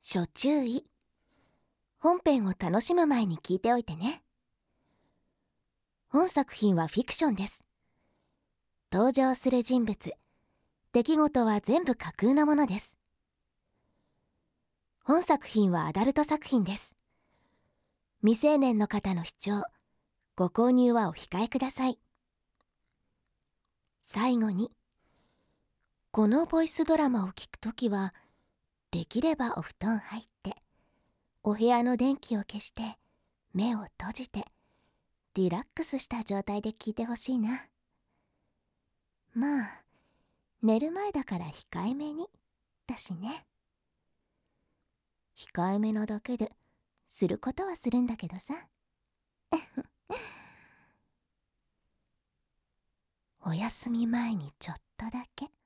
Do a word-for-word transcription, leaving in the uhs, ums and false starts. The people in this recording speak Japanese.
初注意。本編を楽しむ前に聞いておいてね。本作品はフィクションです。登場する人物、出来事は全部架空のものです。本作品はアダルト作品です。未成年の方の視聴、ご購入はお控えください。最後に、このボイスドラマを聞くときは、できればお布団入って、お部屋の電気を消して、目を閉じて、リラックスした状態で聞いてほしいな。まあ、寝る前だから控えめに、だしね。控えめなだけで、することはするんだけどさ。お休み前にちょっとだけ。